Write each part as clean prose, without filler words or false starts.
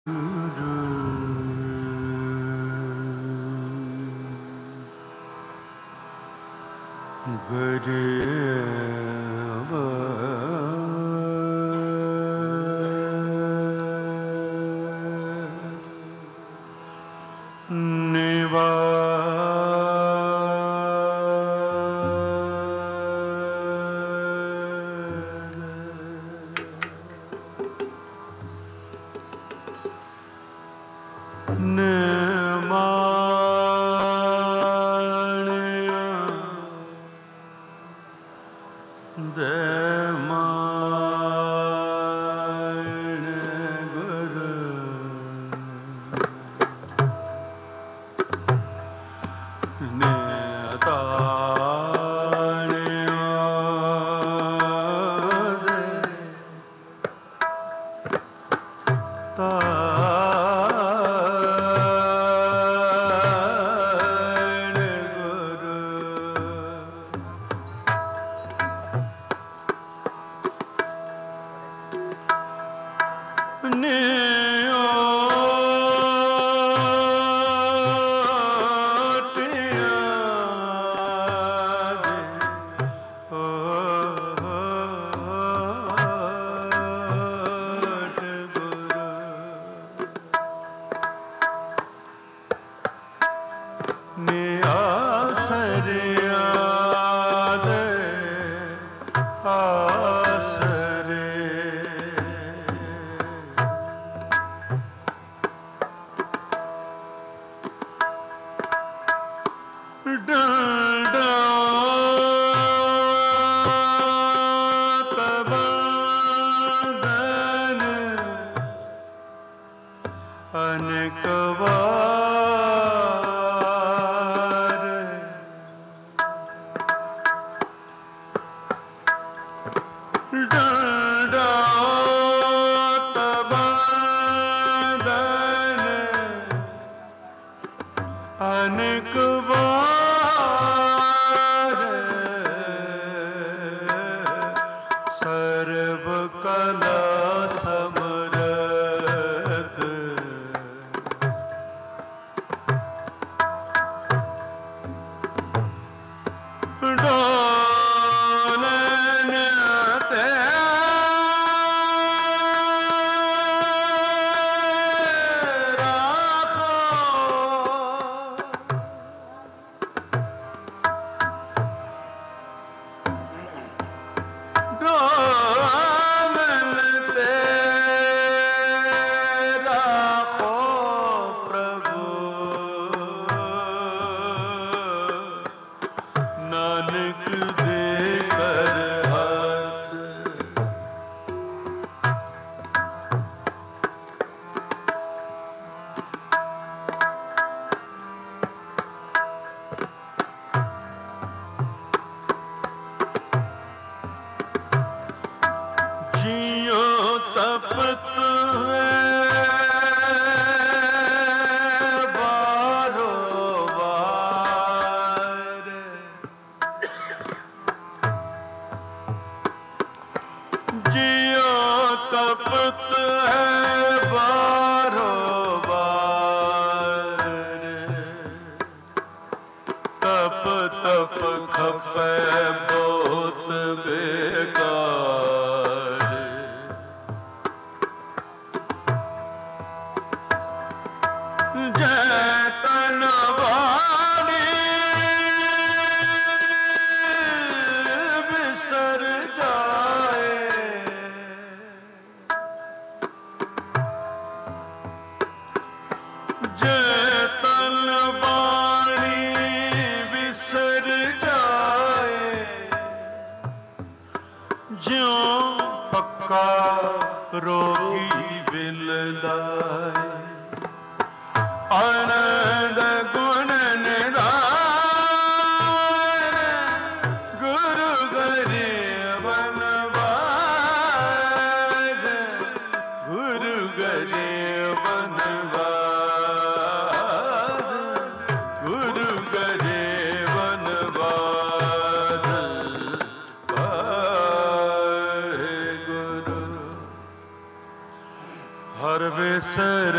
हर विसर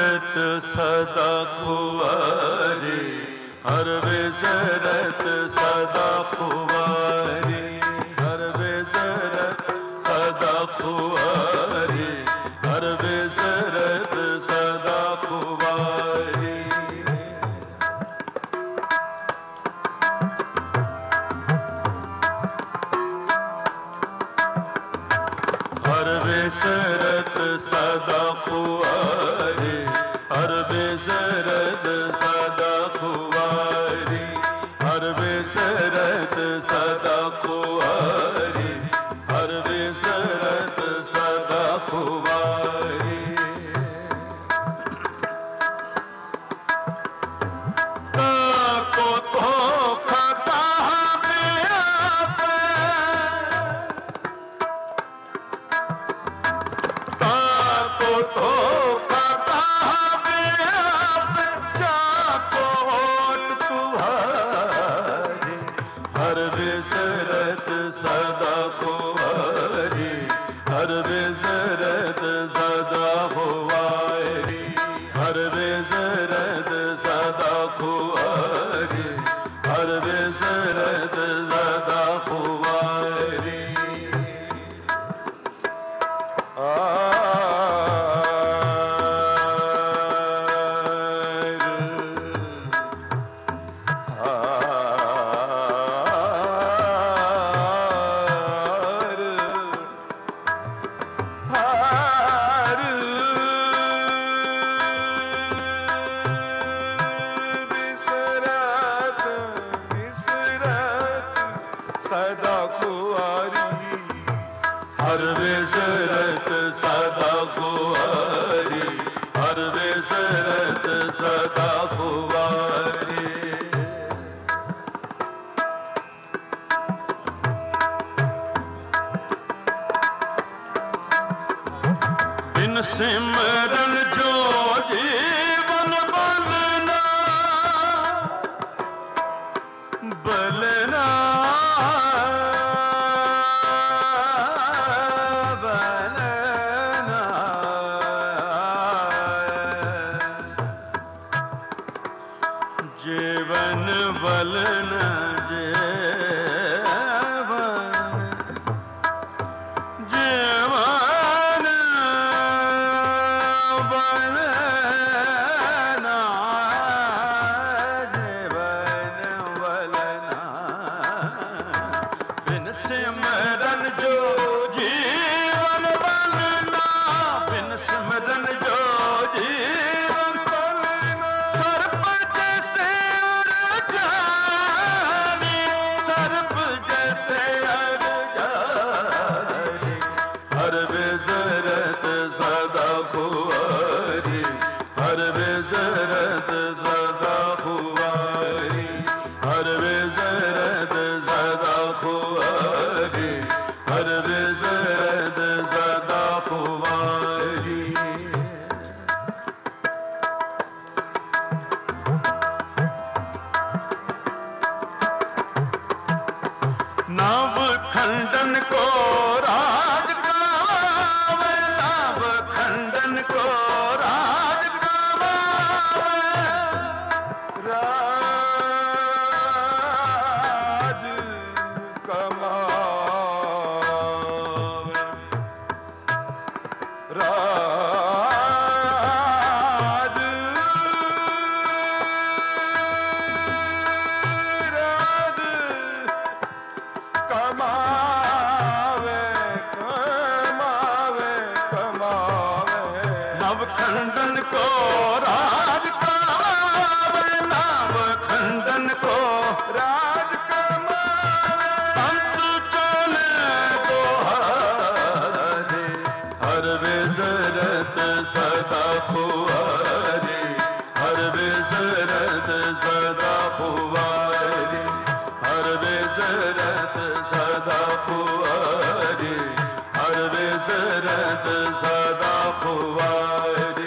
विसरत सदा खुआरी, हर विसरत सदा खुआरी, हर विसरत सदा खुआरी, हर विसरत सदा खुआरी। हर विसरत सदा खुआरी, हर विसरत सदा खुआरी, हर विसरत सदा खुआरी, हर विसरत सदा खुआरी। ताको धोखा कहाँ में आपे, ताको धोखा कहाँ में आपे, जाको होठ तुम्हारी, हर विसरत सदा खुआरी, हर विसरत सदा खुआरी, हर विसरत सदा खुआरी, हर विसरत सदा खुआरी। सदा खुआरी, हर विसरत सदा खुआरी, हर विसरत सदा खुआरी। बिन सिमरन जो जीवन बलना, बलना जीवन बलन जीवन, जीवन बलना, जीवन बलना। बिन सिमरन जो जीवन बलना, बिन सिमरन जो जीवन बलना। सर्प जैसे उड़ जानी, सर्प जैसे उड़ जानी, हर विसरत सदा खुआरी, हर विसरत सदा खुआरी, हर विसरत सदा खुआरी, हर विसरत सदा खुआरी। नव खंडन को राज गावे, नव खंडन को राज गावे, राज कमावे, राज राज कमावे, कमावे, कमावे। नव खंडन को राज कमावे, नव खंडन को राज कमावे। अंत चले दोहारे, हर विसरत सदा खुआरी, हर विसरत सदा खुआरी, हर विसरत सदा खुआरी, हर विसरत सदा खुआरी।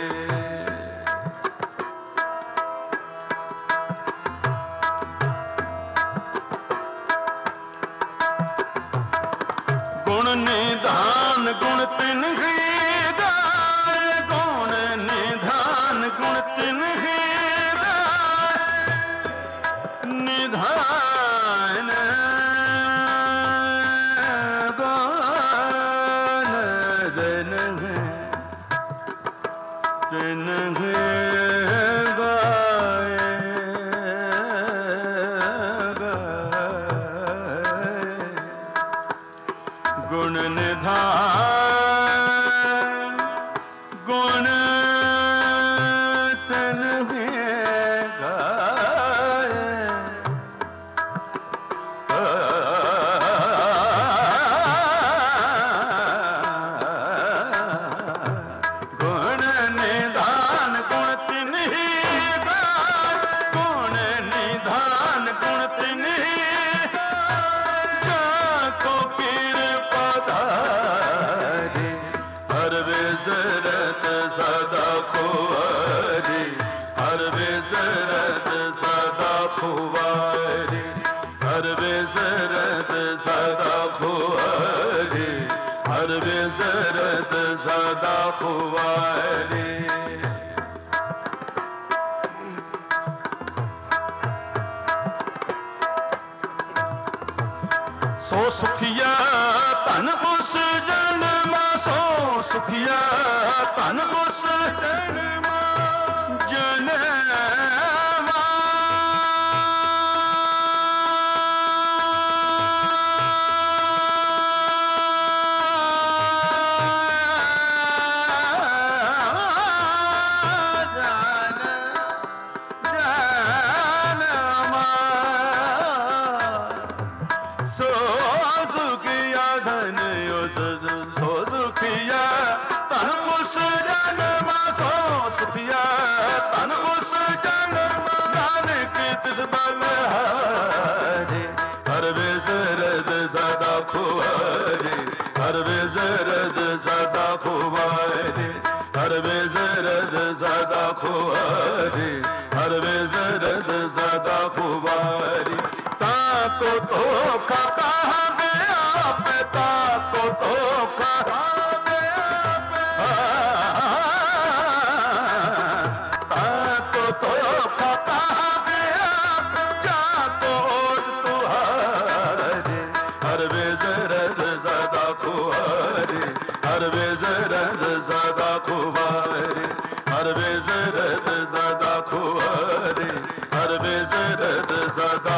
नहीं गाए गुण निधान गुण सदा खुवारी हर विसरत सदा खुवारी हर विसरत सदा खुवारी हर विसरत सदा खुवारी सो सुखिया तन उस जन्म सो सुखिया तन उस जन्म खुवारी हर विसरत सदा खुवारी हर विसरत सदा खुवारी हर विसरत सदा खुवारी ताको तो कहा गया पिता को तो कहा गया ताको तो कहा गया जाको तुहारी हर विसरत सदा खुवारी हर विसरत सदा खुवारी हर विसरत सदा खुवारी हर विसरत सदा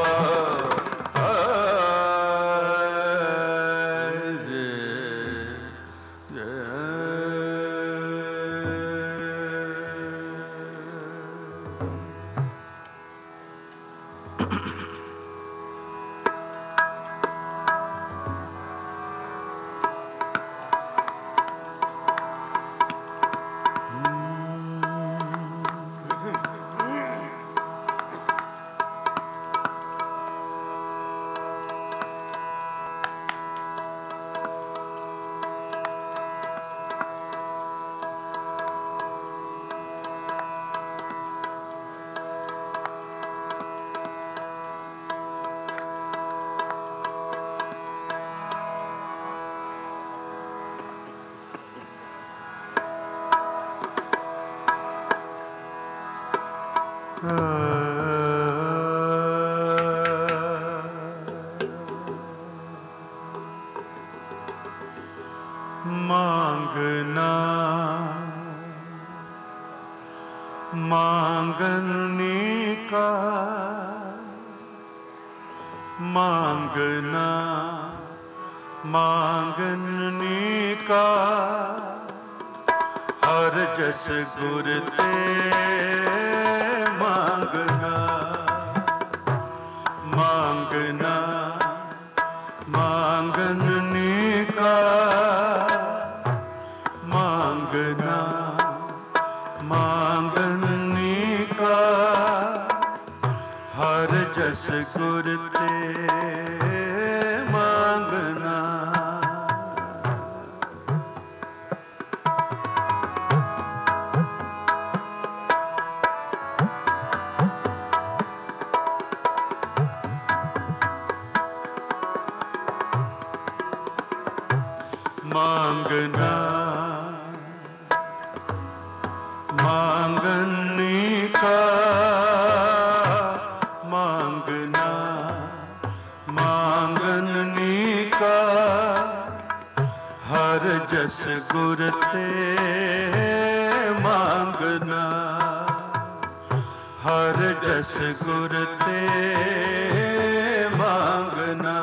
मांगना मांगने का मांगना मांगने का हर जस गुर ते मांगना मांगना मांगने का मांगना मांगने का हर जस गुर ते मांगना मांगना मांगने का मांगना मांगने का हर जस गुर ते मांग मांगना, हर जस गुर ते मांगना।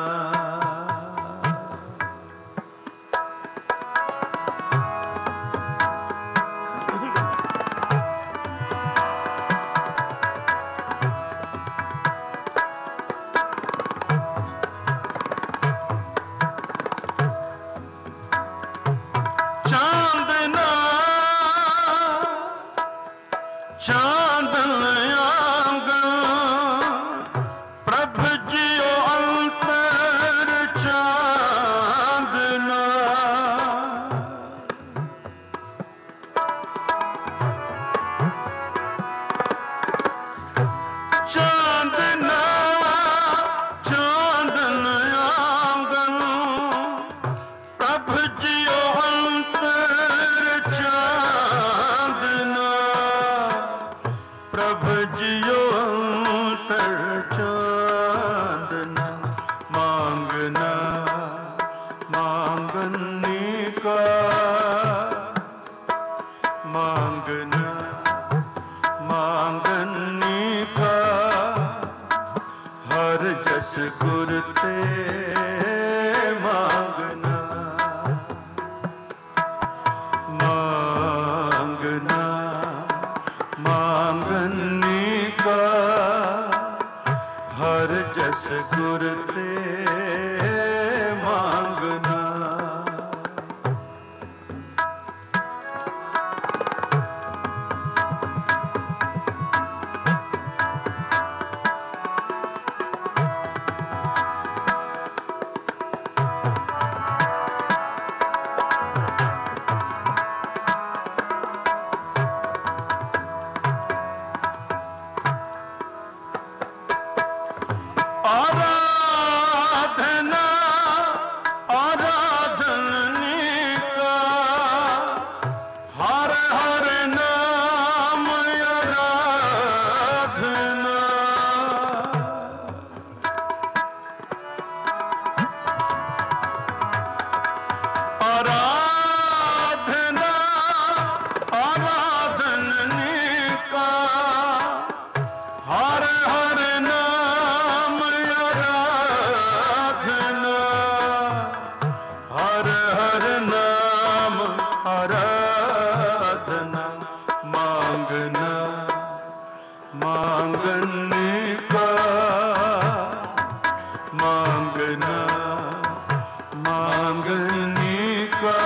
चांदन आंगन प्रभ जियो अंतर चांदना। चांदना चांदन आंगन प्रभ जियो अंतर चांदना। प्रभ जियो अंतर चांदना। मांगना मांगनी का, मांगना मांगनी का, हर जस गुर ते मांगना। मांगना मांगनी का, हर जस गुर ते मांगना। आराधना आराधनी का, हर हर नाम आराधना। आराधना आराधनी का, हर हर नाम आराधना। हर हर नाम आराधना। मांगना मांगने का, मांगना मांगने का,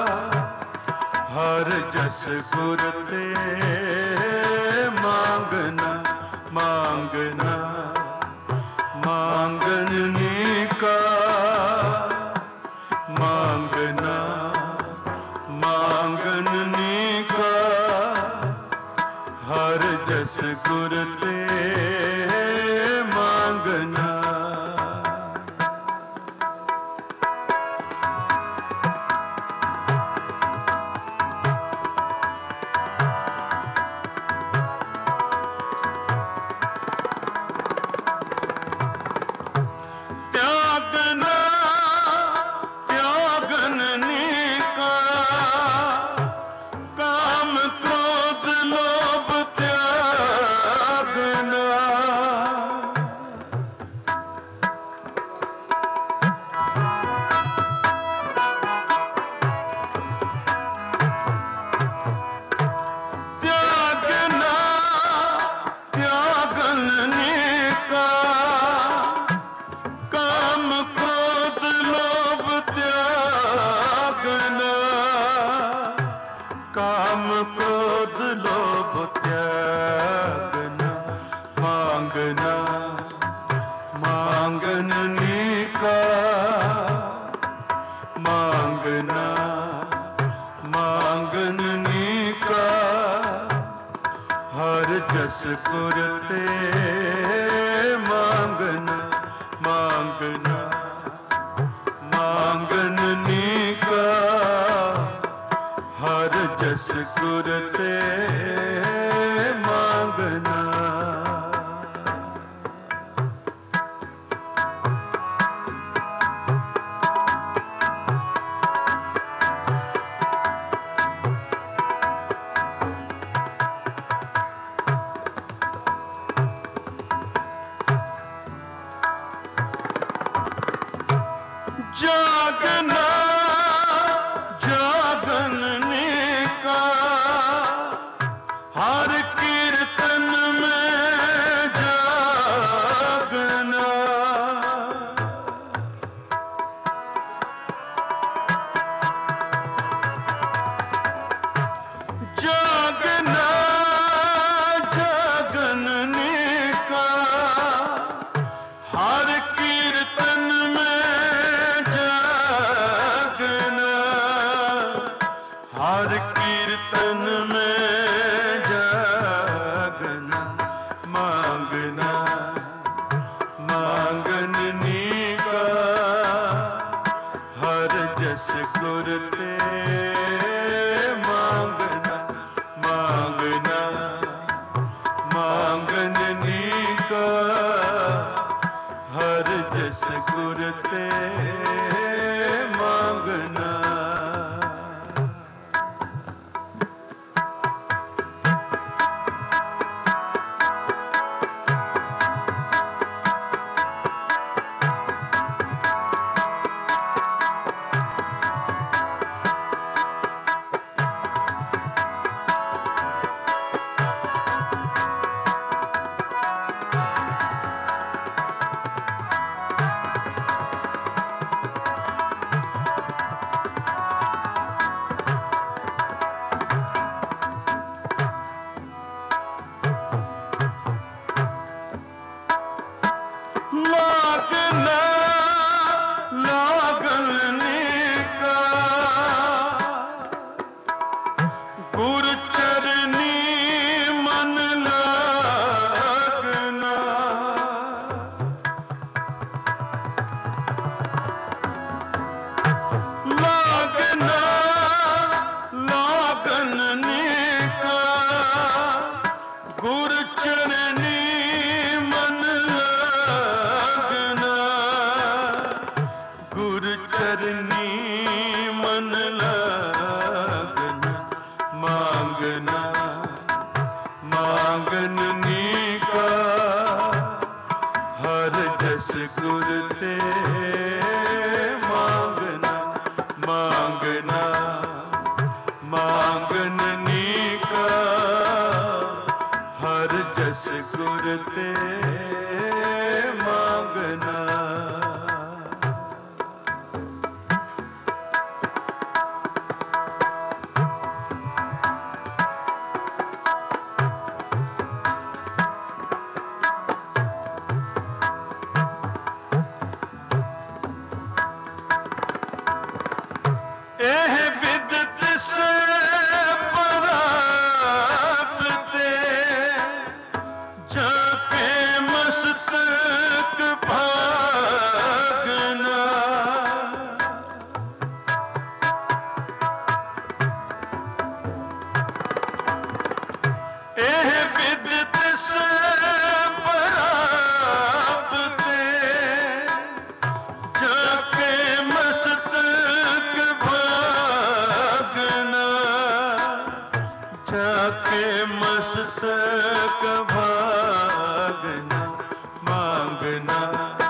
हर जस गुर ते मांगना। मांगना मांगने का, मांगना मांगने का, हर जस गुर ते मांगना। त्यागना त्यागनी का, काम क्रोध लोभ त्यागना। त्यागना त्यागनी का, काम क्रोध लोभ त्यागना। काम क्रोध लोभ त्यागना। मांगना मांगनी का, मांगना मांगनी का, हर जस गुर ते मांगना। मांगना मांगनी का, हर जस गुर ते मांगना। हर कीर्तन में जागना, जागना जागने का, हर कीर्तन में जागना, हर कीर्तन में जागना, मांगना मांगनी का, हर जस गुर ते मांगना मांगना मांगनी का, हर जस गुर ते मांगना। लागना लागने का, गुरु चरनी मन लागना, लागना लागने का, गुरु चरनी मन लागना, गुरु चरनी मन लागना, मांगना मांगनी का, हर जस गुर ते मांगना मांगना मांगनी का, हर जस गुर ते मांगना। एह विदत से परापते, जाके मस्तक भागना, एह विदत से परापते, जाके मस्तक भागना, जाके मस्तक भागना, मांगना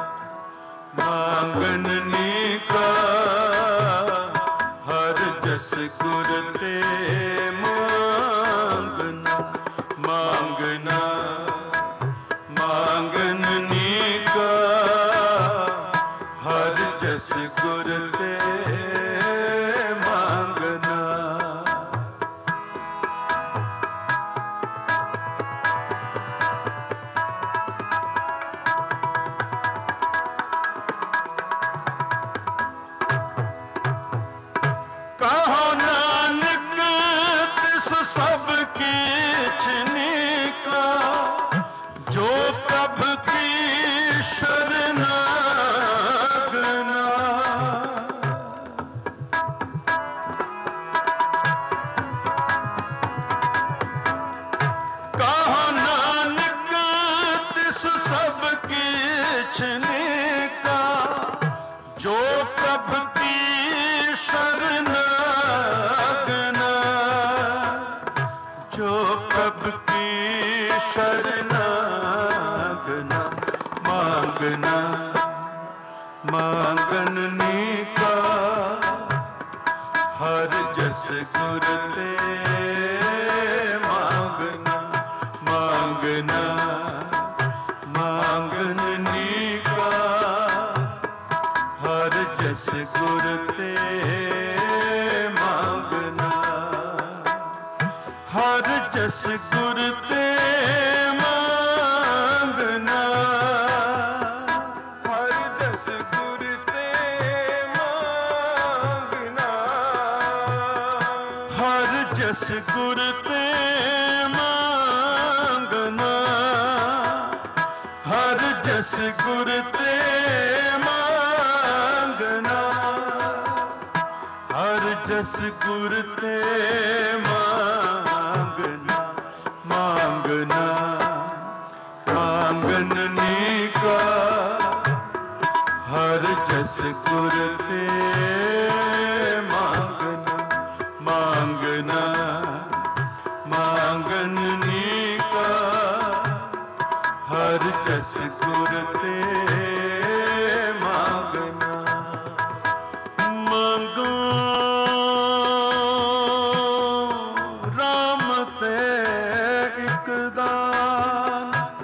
मांगनी का, हर जस गुर ते मांगना मांगना मांगनी का, हर जस गुर ते मांगना। कहो नानक तिस सब कीचने का, जो प्रभ की शरणागना, कहो नानक तिस सब कीचने का, जो प्रभ की शरणागना, जो प्रभ की शरणागना, मांगना मांगनी का, हर जस गुर ते मांगना मांगना मांगनी का हर जस गुर ते मांगना हर जस गुर ते मांगना हर जस गुर ते मांगना हर जस गुर ते मांगना हर जस गुर ते मांगना हर जस गुर ते मांगना मांगना मांगनी का हर जस गुर ते मांगना मांगना मांगनी का हर जस गुर ते मांगना मांगो राम ते एक दान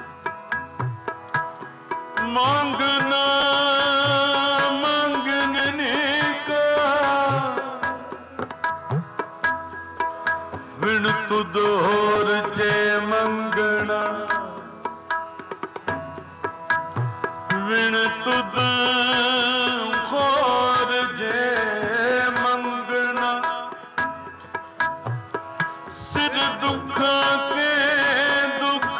मांगना मांगने का विण तुद होर जे मंगना विण तुद होर जे मंगना सिर दुखा के दुख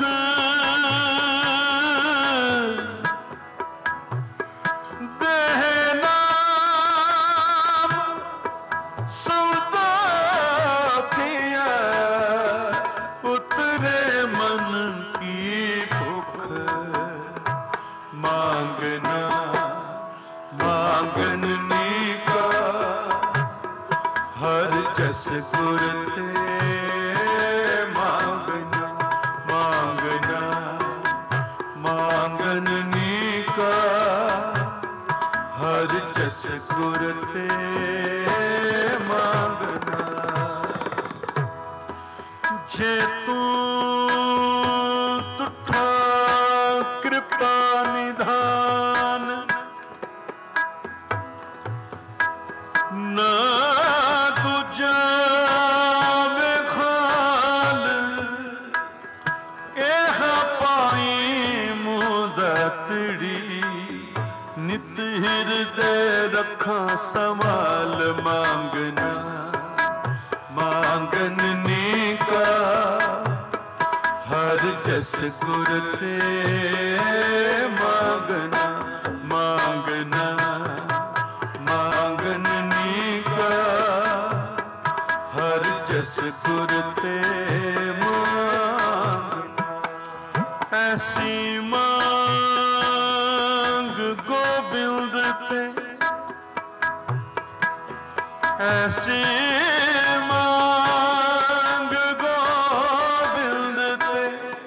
देना सौदा किया उतरे मन की भूख मांगना मांगनी का हर जस गुर ते मांगना मांगना मांगनी का हर जस गुर ते मांगना जे तू तुठा कृपा निधान ना तुझा विखाल एह पाई मुदतड़ी नित हृदय रखा सवाल मांगना मांगनी का हर जस गुर ते मांगना मांगना मांगनी का हर जस गुर ते मांगना ऐसी मांग गोबिंद ते ऐसी मांग गोबिंद ते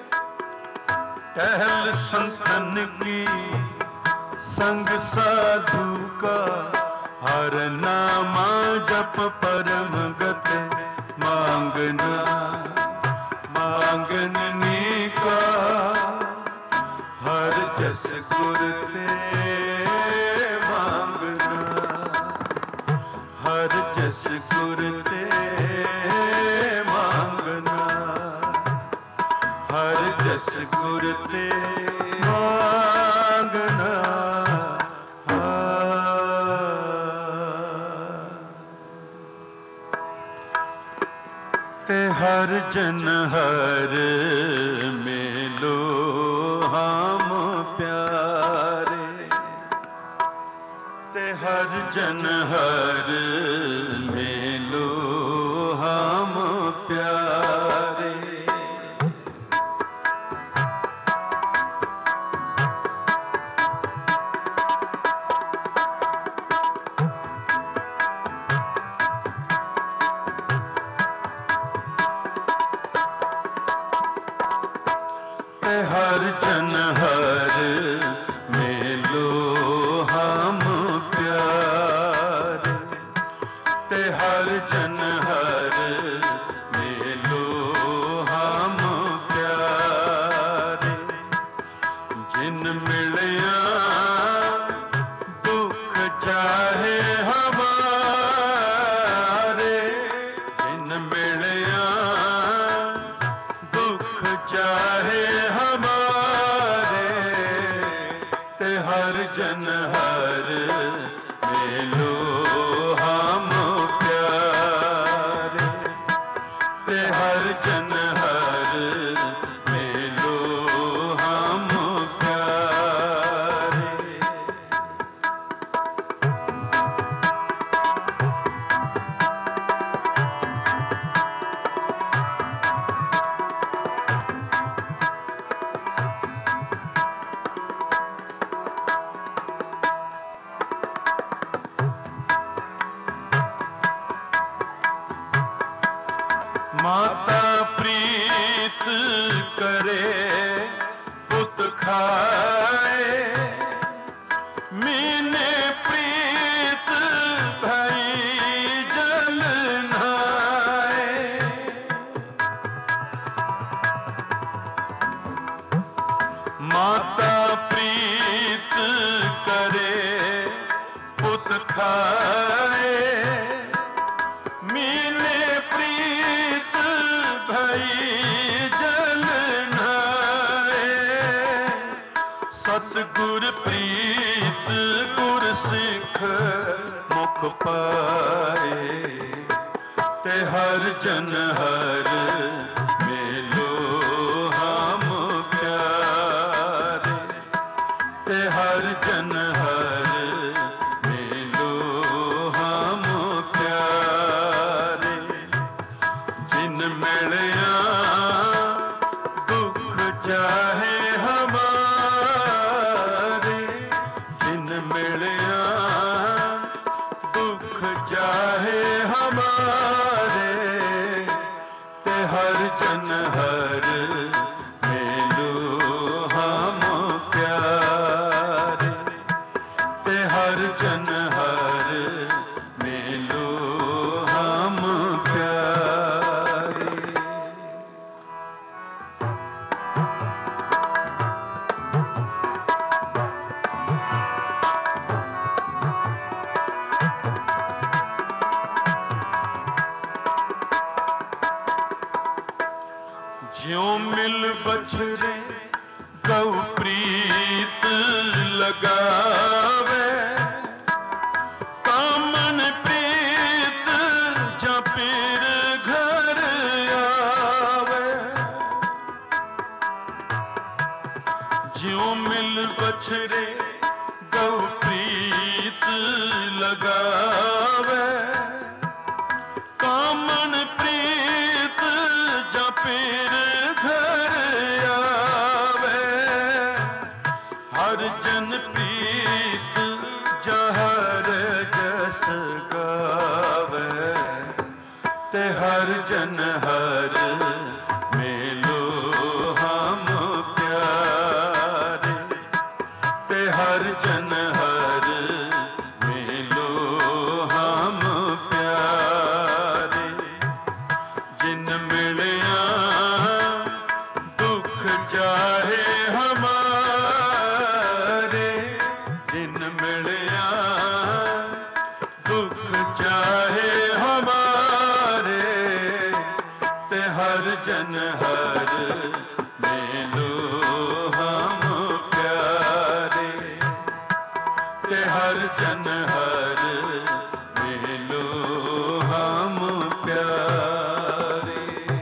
टहल संतन की संग साधु का हर नामा जप परम गति मांगना मांगनी का हर जस गुर ते मांगना हर जस गुर ते मांगना हर जस गुर ते मांगना ते हर जन हर मिलो हम प्यारे ते हर जन हर मिलो हम प्यारे हर जन हर मिलो हम प्यारे ते हर जन हर मिलो हम प्यारे चाहे हमारे, ते हर जन हर मिलो हम प्यारे, ते हर जन हर मिलो हम प्यारे। माता प्रीत करे पुत खाए, मीने प्रीत भई जल नहाए। माता प्रीत करे पुत खाए, मीने प्रीत भई जल नहाए। सतगुर प्रीत गुर सिख मुख पाए, ते हर जन हर मिलो हम प्यारे, ते हर जन हर मिलो हम प्यारे। जिन मिलया दुख चाहे हमारे, जिन मिलया दुख चाहे हमारे, ते हर जन हर मिलो हम प्यारे, ते हर जन हर मिलो हम प्यारे। ज्यों मिल बछरे गौ प्रीत लगावे, कामन प्रीत जपीर घर आवे। ज्यों मिल बछरे गौ प्रीत लगावे, कामन प्रीत जपीर घर आवे। हर जन प्रीत जहर जस गावे, ते हर जन हर मिलो हम प्यारे, ते हर जन हर मिलो हम प्यारे। जिन मिलया दुख चाहे हमारे, जिन मिलया दुख चाहे हमारे, ते हर जन हर मिलो हम प्यारे, ते हर जन हर मिलो हम प्यारे।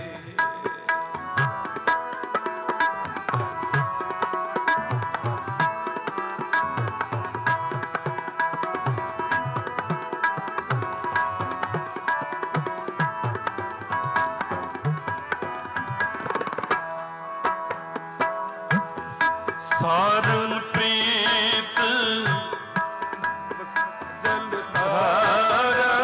सारंग प्रीत जलधारा,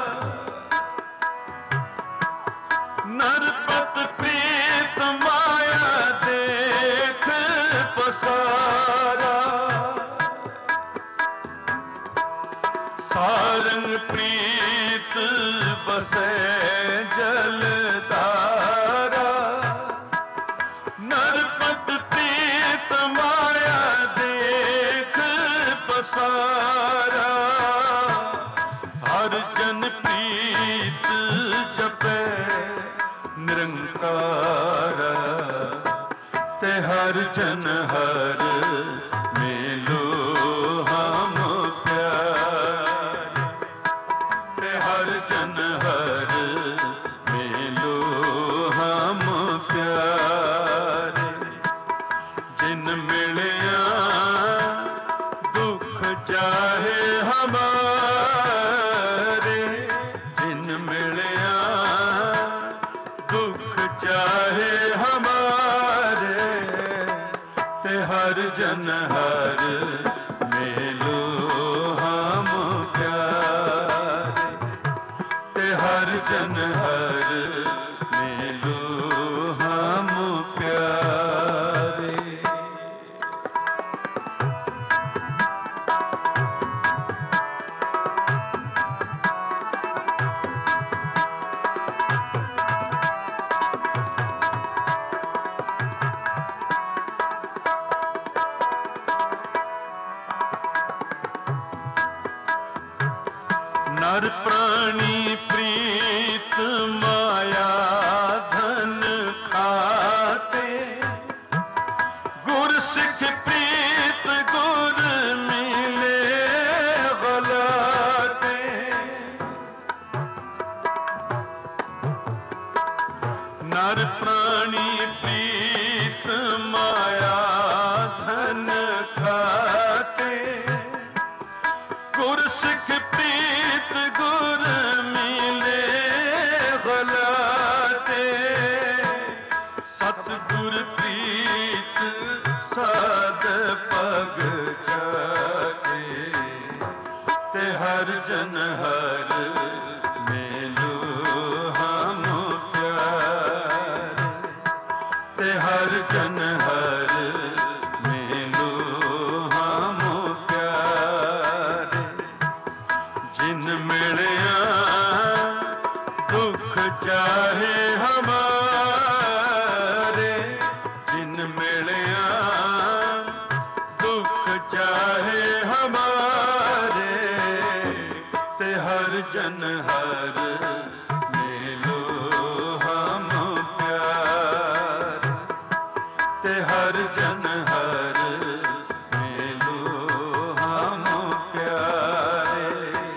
नरपत प्रीत माया देख पसारा। सारंग प्रीत बसे जलधारा, नरपत प्रीत माया देख पसारा। हर जन प्रीत जपे निरंकारा, ते हर जन हर मिलो हम प्यारे, ते हर जन हर मिलो हम प्यारे। जिन मिलिया दुख चाहे हमारे, जिन मिलिया दुख चाहे हमारे, ते हर जन हर मिलो हम प्यारे, ते हर जन हर मिलो हम प्यारे। नर प्राणी प्रीत माया धन खाते, गुर सिख प्रीत गुर मिले गलाते। नर प्राणी प्रीत माया धन खाते, गुर सिख प्रीत गुर मिले गलाते। सतगुर प्रीत साध पग जाते, ते हर जन हर मिलो हम प्यारे, ते हर जन हर मिलो हम प्यारे। जिन मिलिया दुख चाहे हमारे, जिन मिलिया दुख चाहे हमारे, ते हर जन हर मिलो हम प्यारे, ते हर जन हर मिलो हम प्यारे।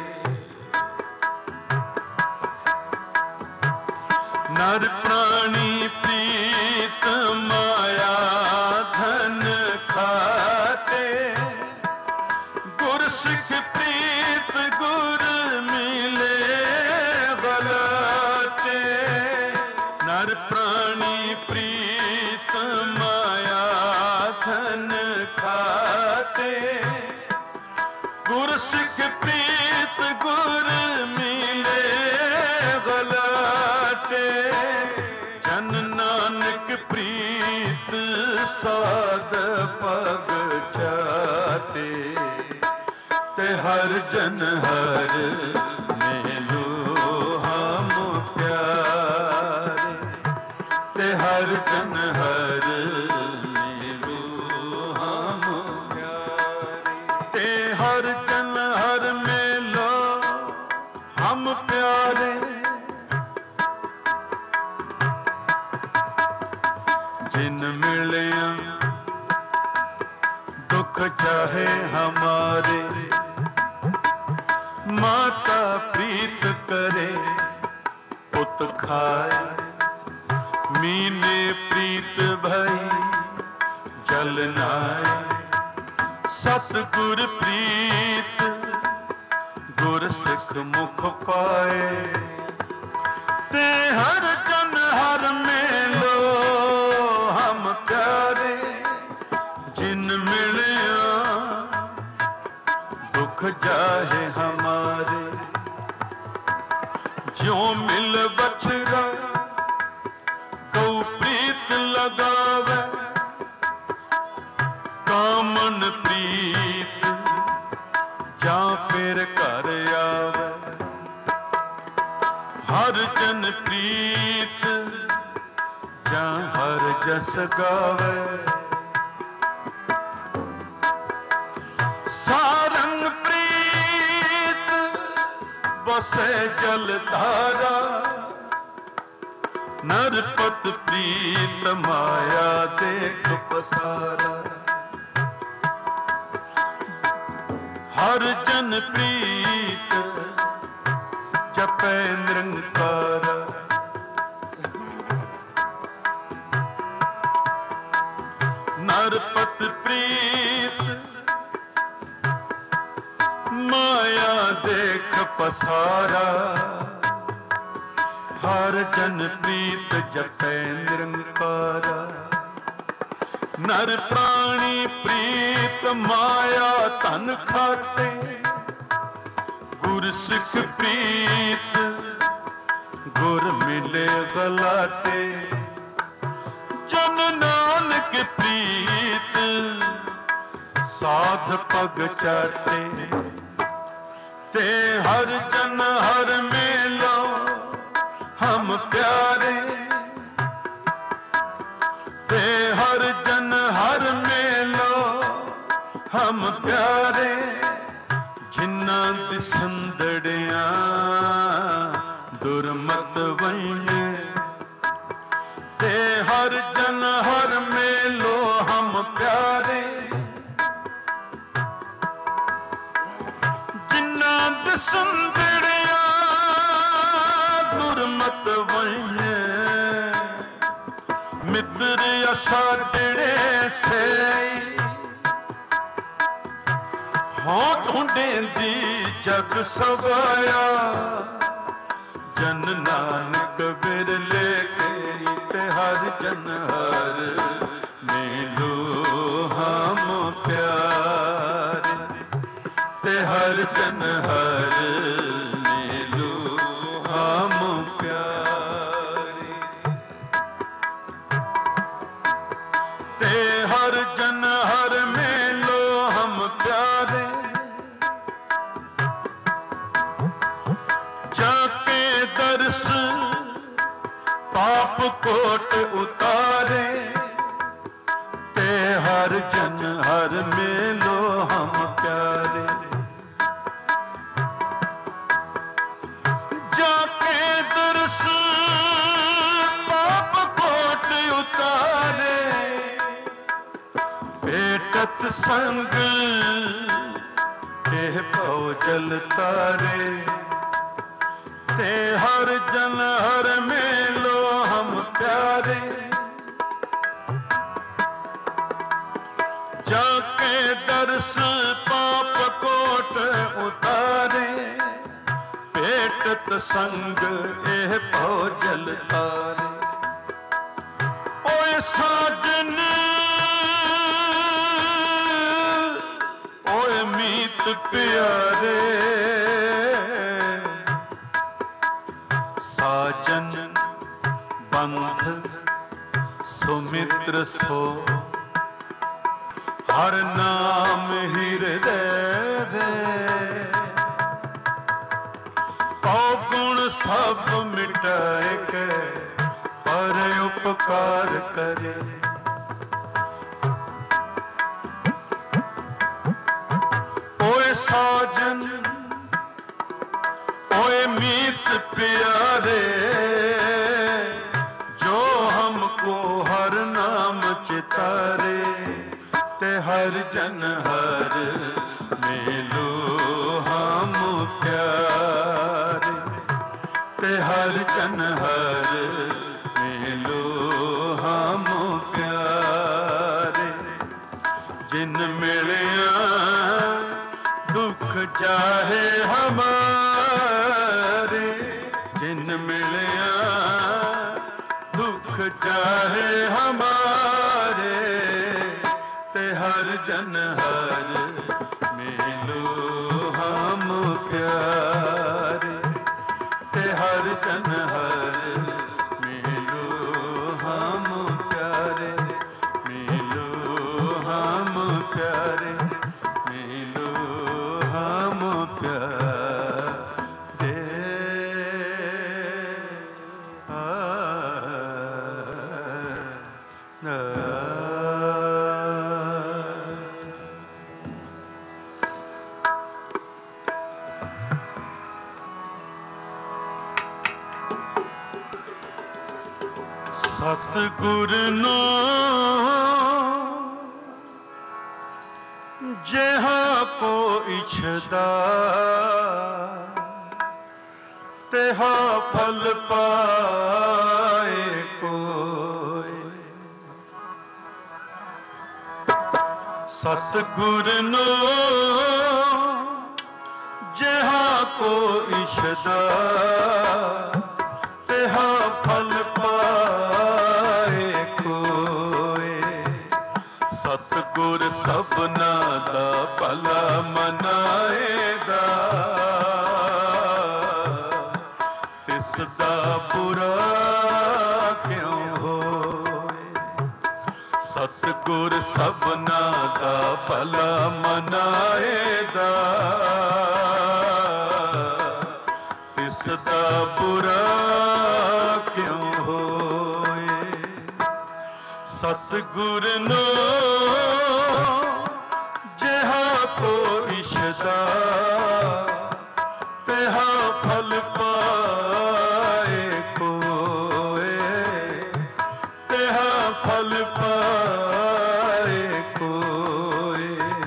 नर प्राणी प्रीत माया धन खाते, गुर सिख प्रीत गुर मिले गलाते। नर प्राणी प्रीत माया धन खाते, गुर सिख प्रीत गुर मिले गलाते। जन नानक प्रीत साध पग चाटे, ते हर जन हर मिलो हम प्यारे, ते हर जन हर मिलो हम प्यारे, ते हर जन हर मिलो हम प्यारे। जिन मिलिया दुख चाहे हमारे, माता प्रीत करे पुत खाए। मीने प्रीत भई जल नाए, सतगुर प्रीत गुर सिख मुख पाए। ते हर जन हर मिलो हम प्यारे, जिन मिलिया दुख जाहे हमारे। ज्यों मिल बछड़ा गौ प्रीत लगावे, कामन प्रीत जा फिर घर आवे। हर जन प्रीत जा हर जस गावे। सारंग प्रीत बसे जल धारा, नरपत प्रीत माया देख पसारा। हर जन प्रीत जपै निरंकारा। नरपत प्रीत माया देख पसारा। हर जन प्रीत जपै निरंकारा। नर प्राणी प्रीत माया धन खाते। गुर सिख प्रीत गुर मिले गलाटे। जन नानक प्रीत साध पग चाटे। ते हर जन हर मेलो हम प्यारे। ते हर जन हर मेलो हम प्यारे। जिन्ना दिसंदड़िया दुरमत वैने। ते हर जन हर मेलो हम प्यारे। जिन्ना दिसंदड़िया दुरमत वैने। मित्र असाडड़े से हों ढूंढेंदी जग सवाया। जन नानक बिरले के ते हर जन हर मिलो हम प्यारे। ते हर जन हर मिलो हम प्यारे। ते हर जन हर मेलो हम प्यारे। जाके दर्श पाप कोट उतारे। ते हर जन हर मेलो हम प्यारे। जाके दर्श पाप कोट उतारे। भेटत संग के पौ जल तारे। ते हर जन हर मेलो हम प्यारे। जाके दर्श पाप कोट उतारे। भेटत संग एह पौ जल तारे। ओए साजन ओए मीत प्यारे। साजन बंध सुमित्र सो। हर नाम हृदय दे। अवगुण सब मिटाए के पर उपकार करे। ओए साजन ओए मीत प्यारे। जो हमको हर नाम चितारे। ते हर जन हर मेलो हम प्यारे। ते हर जन हर मेलो हम प्यारे। जिन मिलिया दुख चाहे हमारे। जिन मिलिया दुख चाहे हमारे। ते हर जन हर मिलो हम प्यारे। ते हर जन हर मिलो हम प्यारे। मिलो हम प्यारे। मिलो हम प्यारे। सतगुर नाम ਇਛਦਾ ਤੇਹਾ ਫਲ ਪਾਏ ਕੋਈ। ਸਤਿਗੁਰ ਨੂੰ ਜਿਹਾ ਕੋ ਇਛਦਾ ਤੇਹਾ ਫਲ ਪਾਏ ਕੋਈ। ਸਤਿਗੁਰ ਸਭਨਾ ਦਾ ਭਲਾ ਮਨਾਏਗਾ ਤਿਸ ਦਾ ਬੁਰਾ ਕਿਉਂ ਹੋਏ। ਸਤਿਗੁਰ ਸਭਨਾ ਦਾ ਭਲਾ ਮਨਾਏਗਾ ਤਿਸ ਦਾ ਬੁਰਾ ਕਿਉਂ ਹੋਏ। ਸਤਿਗੁਰ ਨੂੰ ਜਿਹਾ ਕੋ ਇਛਦਾ ਤੇਹਾ ਫਲ ਪਾਏ ਕੋਏ। ਤੇਹਾ ਫਲ ਪਾਏ ਕੋਏ।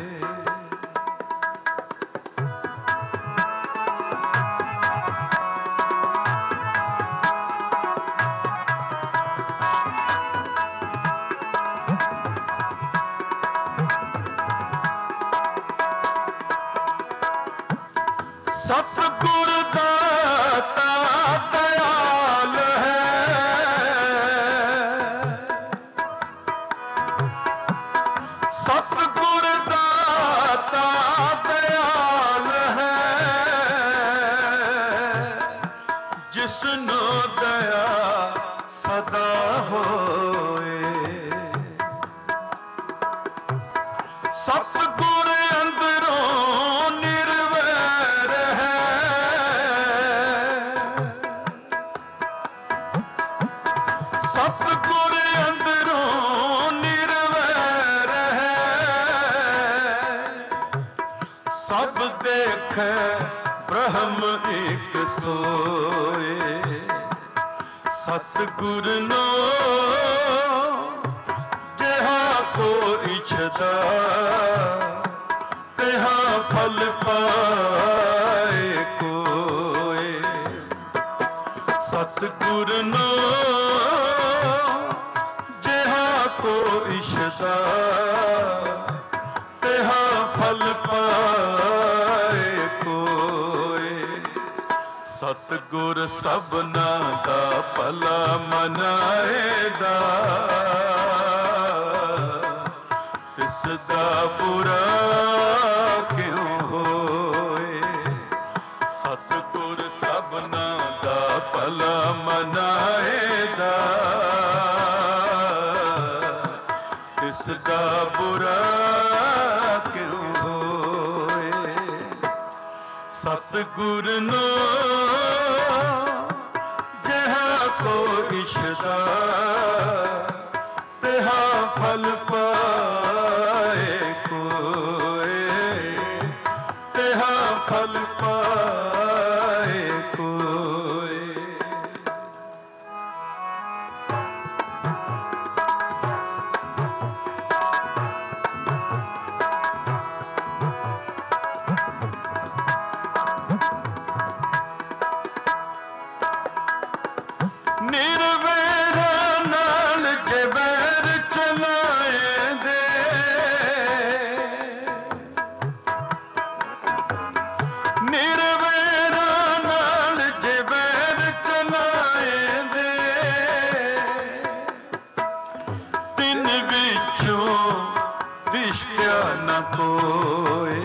ਸਤਿਗੁਰ ਦਾਤਾ ਦਇਆਲ ਹੈ। ਸਤਿਗੁਰ ਦਾਤਾ ਦਇਆਲ ਹੈ। ਜਿਸਨੂੰ ਦਇਆ ਸਦਾ ਹੋਏ। ਸਤਿਗੁਰ ਅੰਦਰੋਂ ਨਿਰਵੈਰ ਹੈ। ਸਤਿਗੁਰ ਅੰਦਰੋਂ ਨਿਰਵੈਰ ਹੈ। ਸਭ ਦੇਖੈ ਬ੍ਰਹਮ ਏਕ ਸੋਏ। ਸਤਿਗੁਰ ਨੂੰ ਜਿਹਾ ਕੋ ਇਛਦਾ ਤੇਹਾ ਫਲ ਪਾਏ ਕੋਏ। ਸਤਿਗੁਰ ਨੂੰ ਜਿਹਾ ਕੋ ਇਛਦਾ ਤੇਹਾ ਫਲ ਪਾਏ ਕੋਏ। ਸਤਿਗੁਰ ਸਭਨਾ ਦਾ ਭਲਾ ਮਨਾਏਗਾ ਤਿਸ ਦਾ ਬੁਰਾ ਕਿਉਂ ਹੋਏ। ਸਤਿਗੁਰ ਸਭਨਾ ਦਾ ਭਲਾ ਮਨਾਏਗਾ ਤਿਸ ਦਾ ਬੁਰਾ ਕਿਉਂ ਹੋਏ। ਸਤਿਗੁਰ ਨੂੰ ਜਿਹਾ ਕੋ ਇਛਦਾ ਤੇਹਾ ਫਲ ਪਾਏ ਕੋਏ। ਤੇਹਾ ਫਲ ਪਾਏ ਕੋਏ। ਨਿਰਵੈਰਾਂ ਨਾਲ ਜੇ ਵੈਰ ਚਲਾਏ ਦੇ। ਨਿਰਵੈਰਾਂ ਨਾਲ ਜੇ ਵੈਰ ਚਲਾਏ ਦੇ। ਤਿੰਨ ਵਿੱਚੋਂ ਦਿਸ਼ਟਿਆ ਨ ਕੋਏ।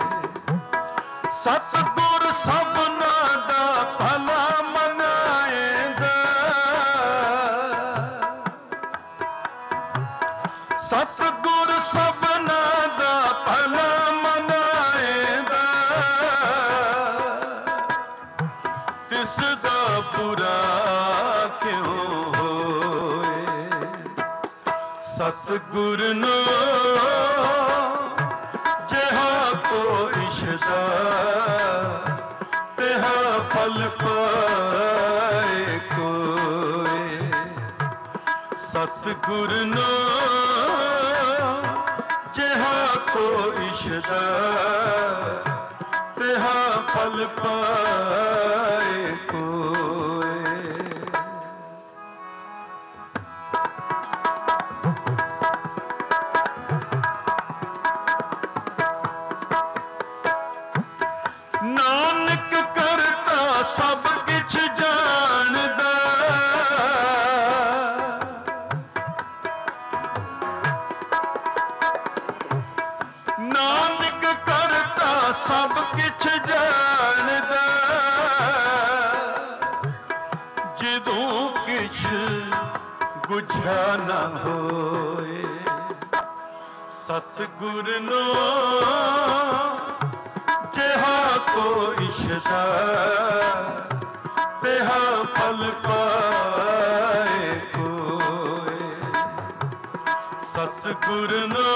ਸਤਿਗੁਰ ਸਭਨਾ ਦਾ ਭਲਾ ਮਨਾਏਗਾ। ਸਤਿਗੁਰ ਸਭਨਾ ਦਾ ਭਲਾ ਮਨਾਏਗਾ ਤਿਸ ਦਾ ਬੁਰਾ ਕਿਉਂ ਹੋਏ। ਸਤਿਗੁਰ ਨੂੰ ਜਿਹਾ ਕੋ ਇਛਦਾ ਤੇਹਾ ਫਲ ਪਾਏ ਕੋਏ। ਸਤਿਗੁਰ ਨੂੰ ਜਿਹਾ ਕੋ ਇਛਦਾ फल पाए कोय। नानक करता सब किछ जानदा, नानक करता सब किछ जानदा, जिदों किछ बुझा न होए। सतगुर नो जिहा को इशदा, तिहा फल पाए कोय। सतगुर नो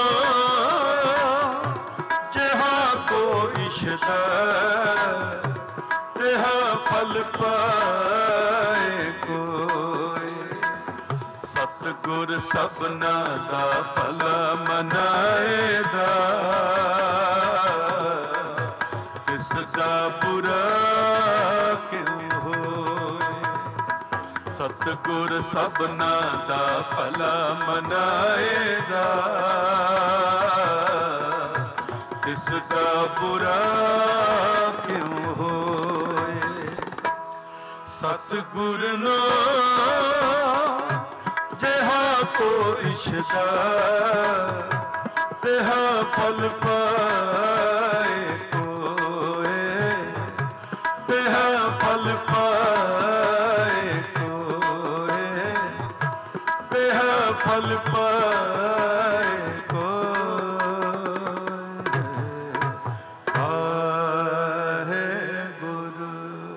जिहा को इशदा, तिहा फल पाए कोय। सतगुर सबना दा भला मनाएदा, तिसदा बुरा क्यों होए। सतगुर सबना दा भला मनाएदा, तिसदा बुरा क्यों होए। सतगुर नो जिहा को इशदा, तिहा फल पाए कोय। तिहा फल पाए कोय, तिहा फल पाए कोय। आहे गुरु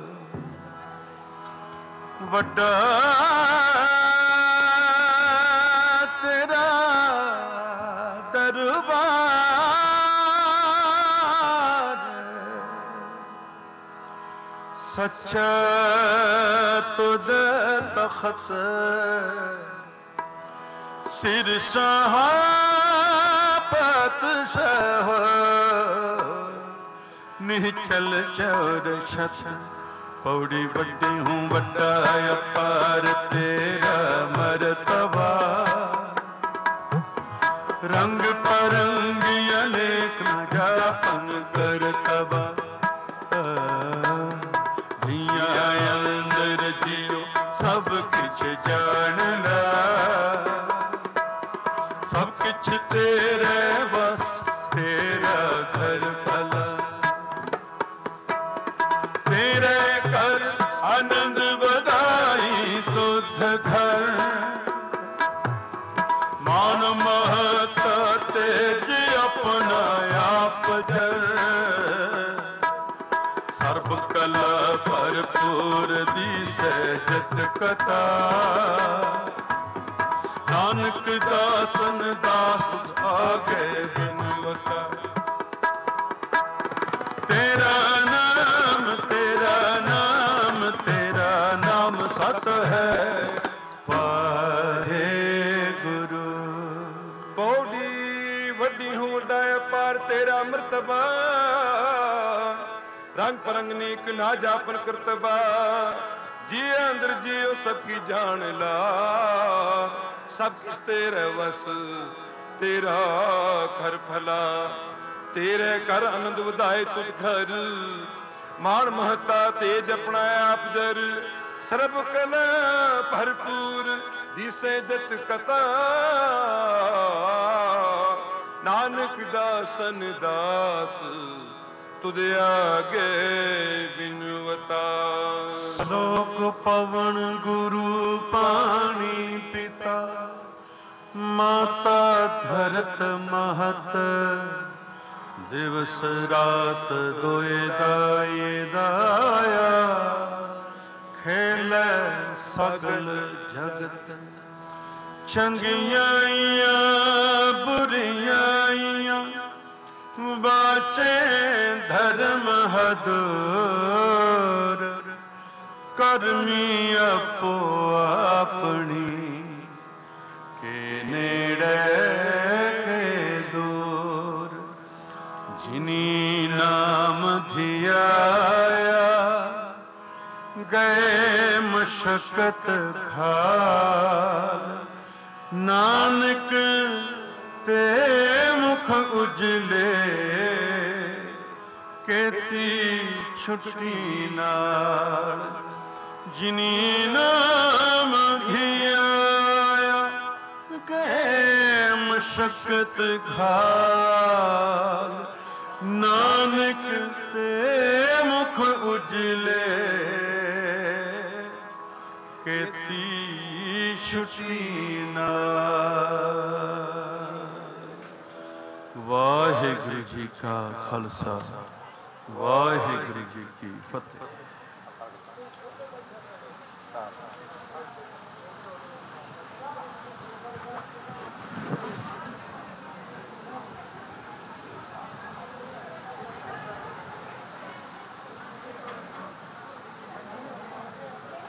वड्डा तेरा दरबार, सच्चा तुद तख्त सिर सहाबत सह। निहचल चौर शत पौड़ी वड्डी हूँ वड्डा अपार तेरा मरतबा। रंग परंगी अनेक न जापन करतबा। जिया अंदर जियो सब किछ जान ला, सब किछ तेरे बस तेरा घर भला। तेरे कर आनंद बधाई तुध घर, मान महत तेज अपना आप जर। सर्व कला भरपूर दिसै जत कथा, नानक दासन दास आगे बिनवता। तेरा नाम तेरा नाम तेरा नाम सत है पाहे गुरु। पौड़ी वड्डी हूँ वड्डा अपार तेरा मर्तबा। रंग परंग नीक ना जापन करतबा। जिए अंदर जियो सबकी जान ला, सब कुछ तेरे वस तेरा घर भला। तेरे कर आनंद वधाए तुझ घर, मान महता तेज अपना आप जर। सर्व कला भरपूर दिसे जत कथा, नानक दासन दास तुद आगे बिनवता। लोक पवन गुरु पानी पिता, माता धरत महत। दिवस रात दोए दाए दाया, खेल सगल जगत। चंगियाइया बुरियाइया, बाचे धर्म हदूर। करमी अपो अपनी, के नेड़े के दूर। जिनी नाम धियाए ਮੁਸ਼ਕਤ ਖਾਲ, ਨਾਨਕ ਤੇ ਮੁਖ ਉਜਲੇ, ਕੀਤੀ ਛੁੱਟੀ ਨਾਲ। ਜਿਨੀ ਨਾਮ ਘਿਆਇਆ, ਗਏ ਮੁਸ਼ਕਤ ਘਾਲ, ਨਾਨਕ ਤੇ ਮੁਖ ਉਜਲੇ, ਕੀਤੀ ਛੁੱਟੀ ਨਾਲ। ਵਾਹਿਗੁਰੂ ਜੀ ਕਾ ਖਾਲਸਾ, ਵਾਹਿਗੁਰੂ ਜੀ ਕੀ ਫਤਿਹ।